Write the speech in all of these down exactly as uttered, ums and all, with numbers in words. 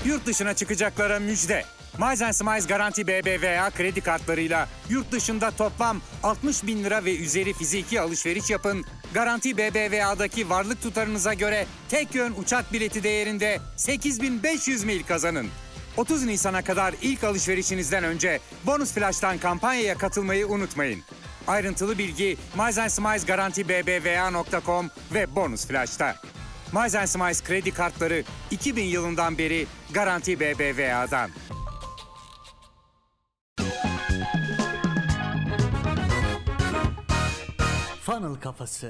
Yurt dışına çıkacaklara müjde. Miles and Smiles Garanti B B V A kredi kartlarıyla yurt dışında toplam altmış bin lira ve üzeri fiziki alışveriş yapın. Garanti B B V A'daki varlık tutarınıza göre tek yön uçak bileti değerinde sekiz bin beş yüz mil kazanın. otuz Nisan'a kadar ilk alışverişinizden önce Bonus Flash'tan kampanyaya katılmayı unutmayın. Ayrıntılı bilgi Miles and Smiles Garanti B B V A nokta com ve Bonus Flash'ta. Miles and Smiles kredi kartları iki bin yılından beri Garanti B B V A'dan. Funnel Kafası.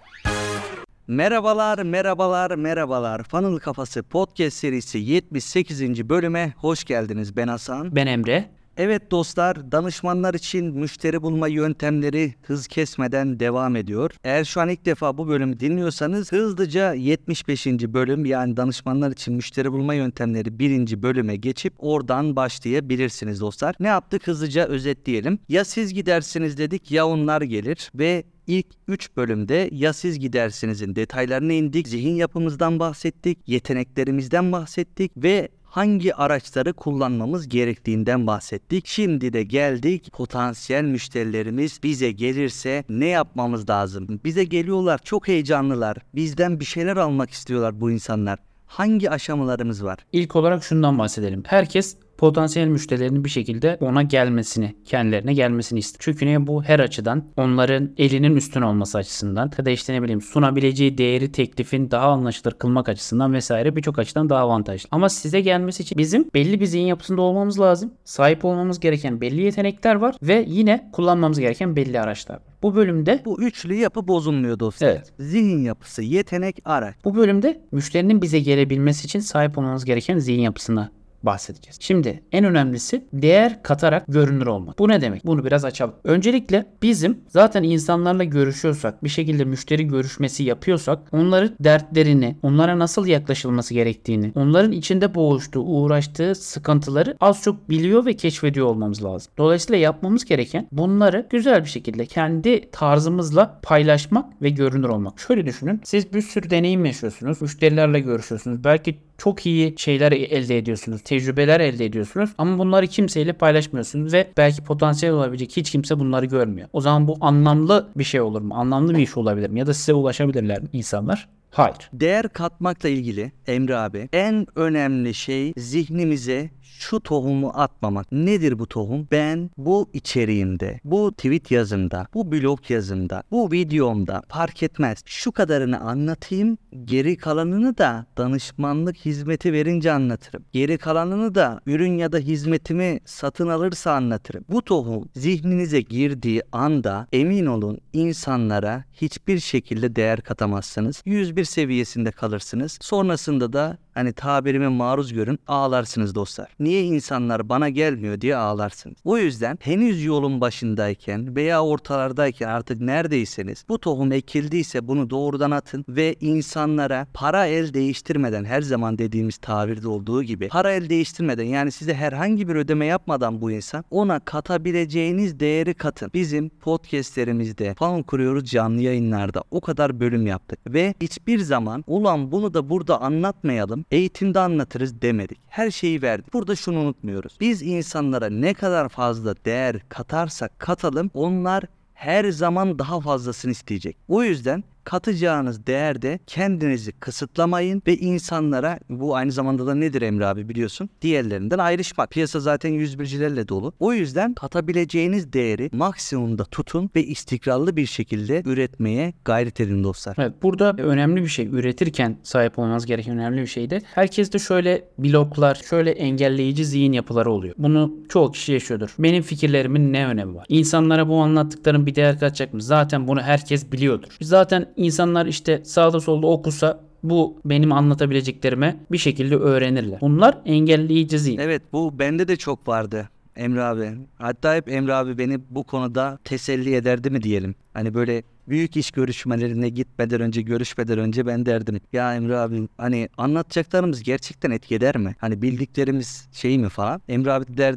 Merhabalar, merhabalar, merhabalar. Funnel Kafası Podcast serisi yetmiş sekizinci bölüme hoş geldiniz. Ben Hasan. Ben Emre. Evet dostlar, danışmanlar için müşteri bulma yöntemleri hız kesmeden devam ediyor. Eğer şu an ilk defa bu bölümü dinliyorsanız hızlıca yetmiş beşinci bölüm, yani danışmanlar için müşteri bulma yöntemleri birinci bölüme geçip oradan başlayabilirsiniz dostlar. Ne yaptık, hızlıca özetleyelim. Ya siz gidersiniz dedik, ya onlar gelir ve İlk üç bölümde ya siz gidersinizin detaylarına indik, zihin yapımızdan bahsettik, yeteneklerimizden bahsettik ve hangi araçları kullanmamız gerektiğinden bahsettik. Şimdi de geldik, potansiyel müşterilerimiz bize gelirse ne yapmamız lazım? Bize geliyorlar, çok heyecanlılar, bizden bir şeyler almak istiyorlar bu insanlar. Hangi aşamalarımız var? İlk olarak şundan bahsedelim. Herkes potansiyel müşterilerinin bir şekilde ona gelmesini, kendilerine gelmesini ister. Çünkü ne, bu her açıdan onların elinin üstün olması açısından ya da işte ne bileyim sunabileceği değeri, teklifin daha anlaşılır kılmak açısından vesaire birçok açıdan daha avantajlı. Ama size gelmesi için bizim belli bir zihin yapısında olmamız lazım. Sahip olmamız gereken belli yetenekler var ve yine kullanmamız gereken belli araçlar var. Bu bölümde bu üçlü yapı bozulmuyor dostlar. Evet. Zihin yapısı, yetenek, araç. Bu bölümde müşterinin bize gelebilmesi için sahip olmamız gereken zihin yapısına bahsedeceğiz. Şimdi en önemlisi değer katarak görünür olmak. Bu ne demek? Bunu biraz açalım. Öncelikle bizim zaten insanlarla görüşüyorsak, bir şekilde müşteri görüşmesi yapıyorsak, onların dertlerini, onlara nasıl yaklaşılması gerektiğini, onların içinde boğuştuğu, uğraştığı sıkıntıları az çok biliyor ve keşfediyor olmamız lazım. Dolayısıyla yapmamız gereken bunları güzel bir şekilde kendi tarzımızla paylaşmak ve görünür olmak. Şöyle düşünün. Siz bir sürü deneyim yaşıyorsunuz. Müşterilerle görüşüyorsunuz. Belki çok iyi şeyler elde ediyorsunuz. Tecrübeler elde ediyorsunuz. Ama bunları kimseyle paylaşmıyorsunuz ve belki potansiyel olabilecek hiç kimse bunları görmüyor. O zaman bu anlamlı bir şey olur mu? Anlamlı bir iş olabilir mi? Ya da size ulaşabilirler mi insanlar? Hayır. Değer katmakla ilgili Emre abi en önemli şey zihnimize şu tohumu atmamak. Nedir bu tohum? Ben bu içeriğimde, bu tweet yazımda, bu blog yazımda, bu videomda fark etmez. Şu kadarını anlatayım. Geri kalanını da danışmanlık hizmeti verince anlatırım. Geri kalanını da ürün ya da hizmetimi satın alırsa anlatırım. Bu tohum zihninize girdiği anda emin olun insanlara hiçbir şekilde değer katamazsınız. yüz bir seviyesinde kalırsınız. Sonrasında da hani tabirime maruz görün, ağlarsınız dostlar. Niye insanlar bana gelmiyor diye ağlarsınız. O yüzden henüz yolun başındayken veya ortalardayken artık neredeyseniz bu tohum ekildiyse bunu doğrudan atın ve insanlara para el değiştirmeden, her zaman dediğimiz tabirde olduğu gibi para el değiştirmeden, yani size herhangi bir ödeme yapmadan bu insan ona katabileceğiniz değeri katın. Bizim podcastlerimizde Funnel Kuruyoruz canlı yayınlarda o kadar bölüm yaptık ve hiçbir zaman ulan bunu da burada anlatmayalım, eğitimde anlatırız demedik. Her şeyi verdik. Burada şunu unutmuyoruz. Biz insanlara ne kadar fazla değer katarsak katalım, onlar her zaman daha fazlasını isteyecek. O yüzden katacağınız değerde kendinizi kısıtlamayın ve insanlara, bu aynı zamanda da nedir Emre abi biliyorsun, diğerlerinden ayrışmak. Piyasa zaten yüz bircilerle dolu. O yüzden katabileceğiniz değeri maksimumda tutun ve istikrarlı bir şekilde üretmeye gayret edin dostlar. Evet, burada önemli bir şey, üretirken sahip olmanız gereken önemli bir şey de herkeste şöyle bloklar, şöyle engelleyici zihin yapıları oluyor. Bunu çoğu kişi yaşıyordur. Benim fikirlerimin ne önemi var? İnsanlara bu anlattıklarım bir değer katacak mı? Zaten bunu herkes biliyordur. Zaten İnsanlar işte sağda solda okusa bu benim anlatabileceklerime bir şekilde öğrenirler. Bunlar engelleyici zihin. Evet, bu bende de çok vardı Emre abi. Hatta hep Emre abi beni bu konuda teselli ederdi mi diyelim. Hani böyle büyük iş görüşmelerine gitmeden önce, görüşmeden önce ben derdim. Ya Emre abi, hani anlatacaklarımız gerçekten etki eder mi? Hani bildiklerimiz şey mi falan? Emre abi derdi, bak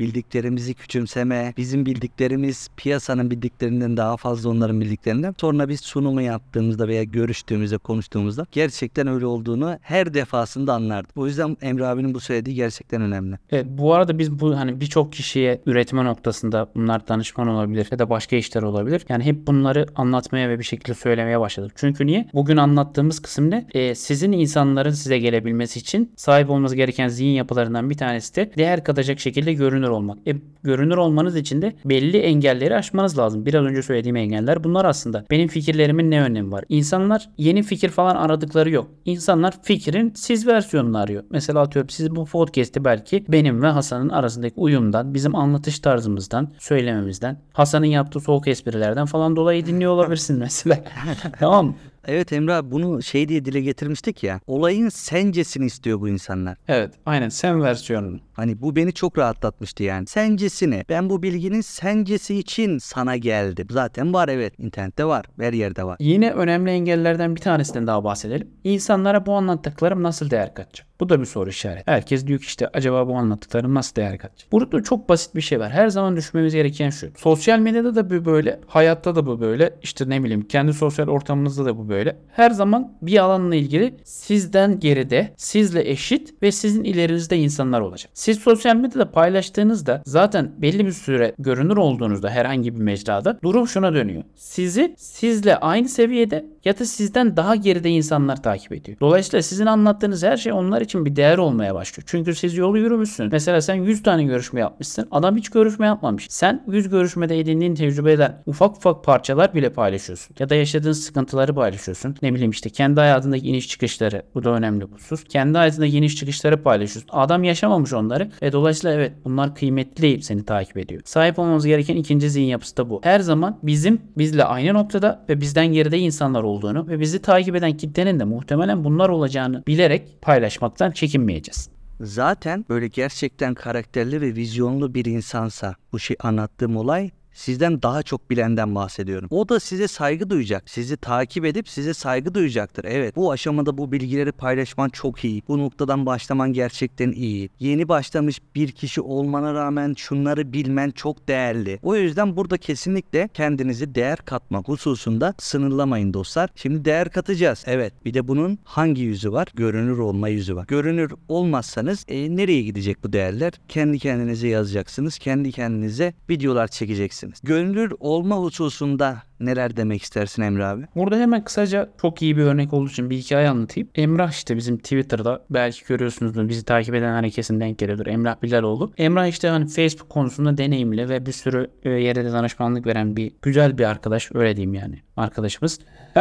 bildiklerimizi küçümseme, bizim bildiklerimiz piyasanın bildiklerinden daha fazla onların bildiklerinden. Sonra biz sunumu yaptığımızda veya görüştüğümüzde, konuştuğumuzda gerçekten öyle olduğunu her defasında anlardık. O yüzden Emre abinin bu söylediği gerçekten önemli. Evet, bu arada biz bu hani birçok kişiye üretme noktasında bunlar danışman olabilir ya da başka işler olabilir. Yani hep bunları anlatmaya ve bir şekilde söylemeye başladık. Çünkü niye? Bugün anlattığımız kısım ne? Ee, sizin insanların size gelebilmesi için sahip olmanız gereken zihin yapılarından bir tanesi de değer katacak şekilde görünür olmak. E, görünür olmanız için de belli engelleri aşmanız lazım. Biraz önce söylediğim engeller bunlar aslında. Benim fikirlerimin ne önemi var? İnsanlar yeni fikir falan aradıkları yok. İnsanlar fikrin siz versiyonunu arıyor. Mesela atıyorum siz bu podcast'i belki benim ve Hasan'ın arasındaki uyumdan, bizim anlatış tarzımızdan, söylememizden, Hasan'ın yaptığı soğuk esprilerden falan dolayı dinliyor olabilirsin mesela. Tamam mı? Evet Emre abi, bunu şey diye dile getirmiştik ya. Olayın sencesini istiyor bu insanlar. Evet, aynen sen versiyonunu. Hani bu beni çok rahatlatmıştı yani. Sencesini. Ben bu bilginin sencesi için sana geldim. Zaten var, evet. İnternette var. Her yerde var. Yine önemli engellerden bir tanesinden daha bahsedelim. İnsanlara bu anlattıklarım nasıl değer katacak? Bu da bir soru işareti. Herkes diyor ki işte acaba bu anlattıklarım nasıl değer katacak? Burada çok basit bir şey var. Her zaman düşünmemiz gereken şu. Sosyal medyada da bu böyle. Hayatta da bu böyle. İşte ne bileyim kendi sosyal ortamınızda da bu böyle. Her zaman bir alanla ilgili sizden geride, sizle eşit ve sizin ilerinizde insanlar olacak. Siz sosyal medyada paylaştığınızda zaten belli bir süre görünür olduğunuzda herhangi bir mecrada durum şuna dönüyor. Sizi sizle aynı seviyede ya da sizden daha geride insanlar takip ediyor. Dolayısıyla sizin anlattığınız her şey onlar için bir değer olmaya başlıyor. Çünkü siz yolu yürümüşsünüz. Mesela sen yüz tane görüşme yapmışsın. Adam hiç görüşme yapmamış. Sen yüz görüşmede edindiğin tecrübeden ufak ufak parçalar bile paylaşıyorsun. Ya da yaşadığın sıkıntıları paylaşıyorsun. Ne bileyim işte kendi hayatındaki iniş çıkışları. Bu da önemli bir husus. Kendi hayatındaki iniş çıkışları paylaşıyorsun. Adam yaşamamış onları. E dolayısıyla evet bunlar kıymetli deyip seni takip ediyor. Sahip olmamız gereken ikinci zihin yapısı da bu. Her zaman bizim bizle aynı noktada ve bizden geride insanlar olduğunu ve bizi takip eden kitlenin de muhtemelen bunlar olacağını bilerek paylaşmaktan çekinmeyeceğiz. Zaten böyle gerçekten karakterli ve vizyonlu bir insansa bu şey anlattığım olay, sizden daha çok bilenden bahsediyorum. O da size saygı duyacak. Sizi takip edip size saygı duyacaktır. Evet, bu aşamada bu bilgileri paylaşman çok iyi. Bu noktadan başlaman gerçekten iyi. Yeni başlamış bir kişi olmana rağmen şunları bilmen çok değerli. O yüzden burada kesinlikle kendinizi değer katmak hususunda sınırlamayın dostlar. Şimdi değer katacağız. Evet, bir de bunun hangi yüzü var? Görünür olma yüzü var. Görünür olmazsanız e, nereye gidecek bu değerler? Kendi kendinize yazacaksınız. Kendi kendinize videolar çekeceksiniz. Görünür olma hususunda neler demek istersin Emre abi? Burada hemen kısaca çok iyi bir örnek olduğu için bir hikaye anlatayım. Emrah işte bizim Twitter'da belki görüyorsunuzdur, bizi takip eden herkesin denk geliyordur. Emrah Bilaloğlu. Emrah işte hani Facebook konusunda deneyimli ve bir sürü yere de danışmanlık veren bir güzel bir arkadaş, öyle diyeyim yani arkadaşımız.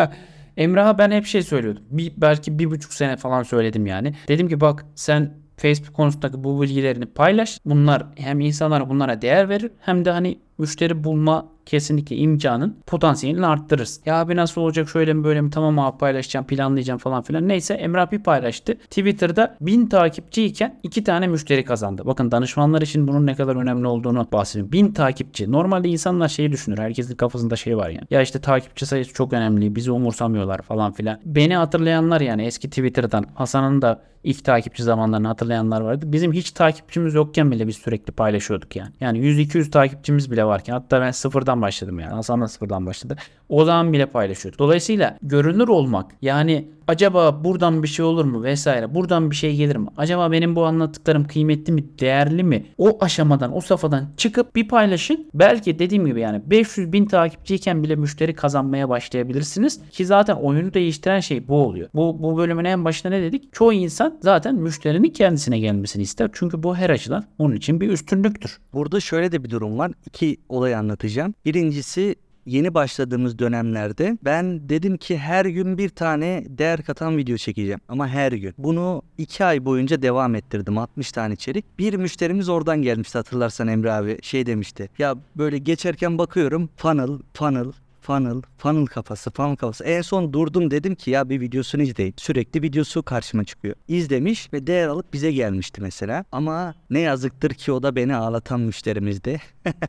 Emrah'a ben hep şey söylüyordum. Bir, belki bir buçuk sene falan söyledim yani. Dedim ki bak sen Facebook konusundaki bu bilgilerini paylaş. Bunlar hem insanlar bunlara değer verir hem de hani müşteri bulma kesinlikle imkanın potansiyelini arttırırız. Ya abi nasıl olacak, şöyle mi böyle mi, tamam abi paylaşacağım, planlayacağım falan filan. Neyse Emrah bir paylaştı. Twitter'da bin takipçiyken iki tane müşteri kazandı. Bakın danışmanlar için bunun ne kadar önemli olduğunu bahsediyorum. bin takipçi. Normalde insanlar şeyi düşünür. Herkesin kafasında şey var yani. Ya işte takipçi sayısı çok önemli. Bizi umursamıyorlar falan filan. Beni hatırlayanlar yani eski Twitter'dan, Hasan'ın da ilk takipçi zamanlarını hatırlayanlar vardı. Bizim hiç takipçimiz yokken bile biz sürekli paylaşıyorduk yani. Yani yüz iki yüz takipçimiz bile varken, hatta ben sıfırdan başladım yani. Hasan da sıfırdan başladı. O zaman bile paylaşıyorduk. Dolayısıyla görünür olmak, yani acaba buradan bir şey olur mu vesaire, buradan bir şey gelir mi? Acaba benim bu anlattıklarım kıymetli mi, değerli mi? O aşamadan, o safhadan çıkıp bir paylaşın. Belki dediğim gibi yani beş yüz bin takipçiyken bile müşteri kazanmaya başlayabilirsiniz. Ki zaten oyunu değiştiren şey bu oluyor. Bu, bu bölümün en başında ne dedik? Çoğu insan zaten müşterinin kendisine gelmesini ister. Çünkü bu her açıdan onun için bir üstünlüktür. Burada şöyle de bir durum var. İki olay anlatacağım. Birincisi, yeni başladığımız dönemlerde ben dedim ki her gün bir tane değer katan video çekeceğim. Ama her gün. Bunu iki ay boyunca devam ettirdim. altmış tane içerik. Bir müşterimiz oradan gelmişti, hatırlarsan Emre abi. Şey demişti. Ya böyle geçerken bakıyorum funnel, funnel, funnel, funnel kafası, funnel kafası. En son durdum, dedim ki ya bir videosunu izleyeyim. Sürekli videosu karşıma çıkıyor. İzlemiş ve değer alıp bize gelmişti mesela. Ama ne yazıktır ki o da beni ağlatan müşterimizdi.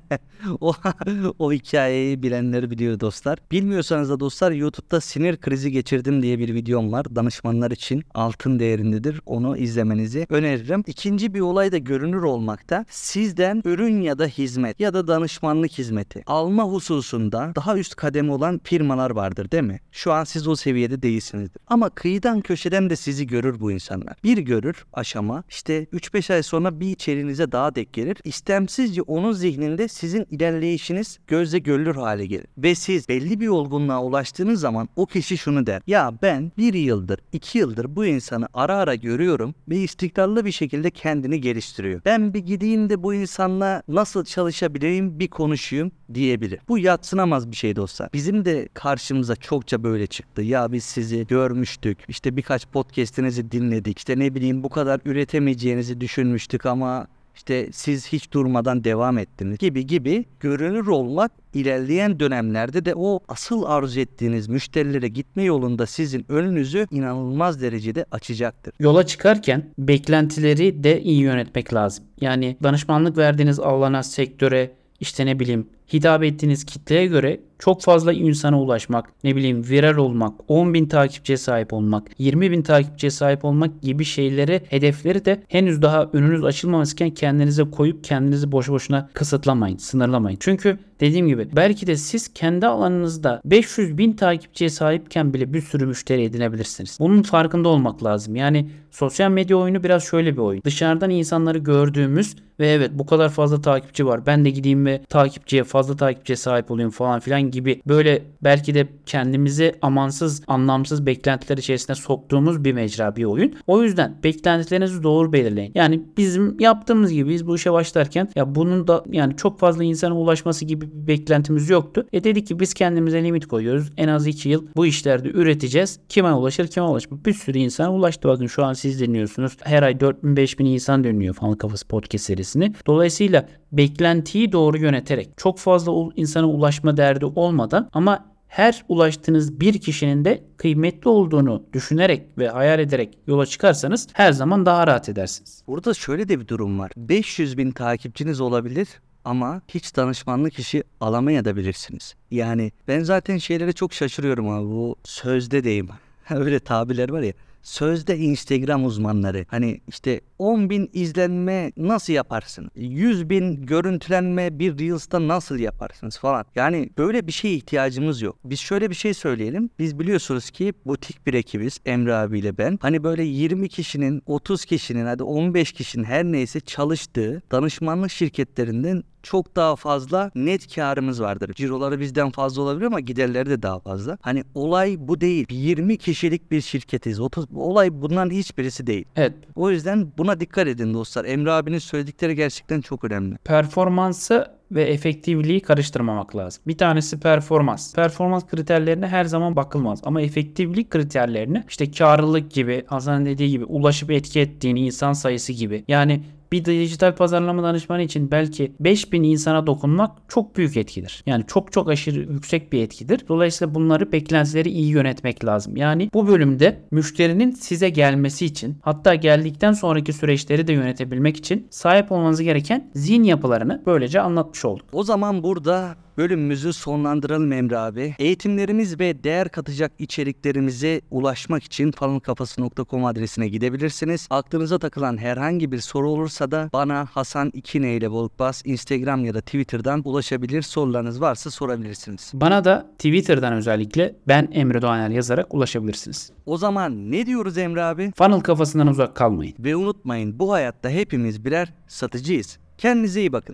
o, o hikayeyi bilenleri biliyor dostlar. Bilmiyorsanız da dostlar, YouTube'da sinir krizi geçirdim diye bir videom var. Danışmanlar için altın değerindedir. Onu izlemenizi öneririm. İkinci bir olay da görünür olmakta. Sizden ürün ya da hizmet ya da danışmanlık hizmeti alma hususunda daha üst kademe olan firmalar vardır, değil mi? Şu an siz o seviyede değilsinizdir. Ama kıyıdan köşeden de sizi görür bu insanlar. Bir görür aşama, işte üç beş ay sonra bir içeriğinize daha denk gelir. İstemsizce onun zihninde sizin ilerleyişiniz gözle görülür hale gelir. Ve siz belli bir olgunluğa ulaştığınız zaman o kişi şunu der: ya ben bir yıldır, iki yıldır bu insanı ara ara görüyorum ve istikrarlı bir şekilde kendini geliştiriyor. Ben bir gideyim de bu insanla nasıl çalışabileyim bir konuşayım diyebilir. Bu yadsınamaz bir şey dostlar. Bizim de karşımıza çokça böyle çıktı. Ya biz sizi görmüştük, işte birkaç podcast'inizi dinledik, işte ne bileyim bu kadar üretemeyeceğinizi düşünmüştük ama İşte siz hiç durmadan devam ettiniz gibi gibi görünür olmak ilerleyen dönemlerde de o asıl arzu ettiğiniz müşterilere gitme yolunda sizin önünüzü inanılmaz derecede açacaktır. Yola çıkarken beklentileri de iyi yönetmek lazım. Yani danışmanlık verdiğiniz alana, sektöre, işte ne bileyim hitap ettiğiniz kitleye göre çok fazla insana ulaşmak, ne bileyim viral olmak, on bin takipçiye sahip olmak, yirmi bin takipçiye sahip olmak gibi şeyleri, hedefleri de henüz daha önünüz açılmamışken kendinize koyup kendinizi boşu boşuna kısıtlamayın, sınırlamayın. Çünkü dediğim gibi belki de siz kendi alanınızda beş yüz bin takipçiye sahipken bile bir sürü müşteri edinebilirsiniz. Bunun farkında olmak lazım. Yani sosyal medya oyunu biraz şöyle bir oyun. Dışarıdan insanları gördüğümüz ve evet bu kadar fazla takipçi var, ben de gideyim ve takipçiye, fazla takipçiye sahip olayım falan filan gibi böyle belki de kendimizi amansız, anlamsız beklentiler içerisine soktuğumuz bir mecra, bir oyun. O yüzden beklentilerinizi doğru belirleyin. Yani bizim yaptığımız gibi biz bu işe başlarken ya bunun da yani çok fazla insana ulaşması gibi bir beklentimiz yoktu. E dedik ki biz kendimize limit koyuyoruz. En az iki yıl bu işlerde üreteceğiz. Kime ulaşır, kime ulaşmaz. Bir sürü insana ulaştı. Bakın şu an siz dinliyorsunuz. Her ay dört bin beş bin insan dinliyor Funnel Kafası Podcast serisini. Dolayısıyla beklentiyi doğru yöneterek çok fazla insana ulaşma derdi olmadan ama her ulaştığınız bir kişinin de kıymetli olduğunu düşünerek ve hayal ederek yola çıkarsanız her zaman daha rahat edersiniz. Burada şöyle de bir durum var. beş yüz bin takipçiniz olabilir ama hiç danışmanlık işi alamayabilirsiniz. Yani ben zaten şeylere çok şaşırıyorum abi. Bu sözde deyim. Öyle tabirler var ya. Sözde Instagram uzmanları, hani işte on bin izlenme nasıl yaparsın? yüz bin görüntülenme bir Reels'ta nasıl yaparsınız falan. Yani böyle bir şeye ihtiyacımız yok. Biz şöyle bir şey söyleyelim. Biz biliyorsunuz ki butik bir ekibiz, Emre abiyle ben. Hani böyle yirmi kişinin, otuz kişinin, hadi on beş kişinin her neyse çalıştığı danışmanlık şirketlerinden çok daha fazla net karımız vardır. Ciroları bizden fazla olabilir ama giderleri de daha fazla. Hani olay bu değil. yirmi kişilik bir şirketiz. otuz olay bunların hiçbirisi değil. Evet. O yüzden buna dikkat edin dostlar. Emre abinin söyledikleri gerçekten çok önemli. Performansı ve efektifliği karıştırmamak lazım. Bir tanesi performans. Performans kriterlerine her zaman bakılmaz. Ama efektiflik kriterlerine işte karlılık gibi, Hasan dediği gibi ulaşıp etki ettiğin insan sayısı gibi. Yani bir dijital pazarlama danışmanı için belki beş bin insana dokunmak çok büyük etkidir. Yani çok çok aşırı yüksek bir etkidir. Dolayısıyla bunları, beklentileri iyi yönetmek lazım. Yani bu bölümde müşterinin size gelmesi için, hatta geldikten sonraki süreçleri de yönetebilmek için sahip olmanız gereken zihin yapılarını böylece anlatmış olduk. O zaman burada bölümümüzü sonlandıralım Emre abi. Eğitimlerimiz ve değer katacak içeriklerimize ulaşmak için funnel kafası nokta com adresine gidebilirsiniz. Aklınıza takılan herhangi bir soru olursa da bana Hasan iki N ile Volkbas Instagram ya da Twitter'dan ulaşabilir. Sorularınız varsa sorabilirsiniz. Bana da Twitter'dan özellikle ben Emre Doğaner yazarak ulaşabilirsiniz. O zaman ne diyoruz Emre abi? Funnel kafasından uzak kalmayın. Ve unutmayın, bu hayatta hepimiz birer satıcıyız. Kendinize iyi bakın.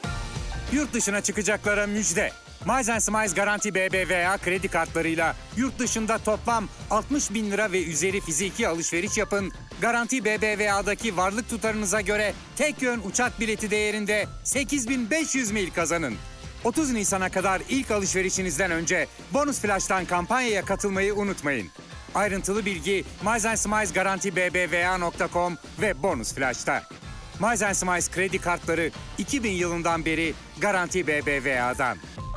Yurt dışına çıkacaklara müjde. Miles Smiles Garanti B B V A kredi kartlarıyla yurt dışında toplam altmış bin lira ve üzeri fiziki alışveriş yapın. Garanti B B V A'daki varlık tutarınıza göre tek yön uçak bileti değerinde sekiz bin beş yüz mil kazanın. otuz Nisan'a kadar ilk alışverişinizden önce Bonus Flash'tan kampanyaya katılmayı unutmayın. Ayrıntılı bilgi Miles Smiles Garanti B B V A nokta com ve Bonus Flash'ta. Miles Smiles kredi kartları iki bin yılından beri Garanti B B V A'dan.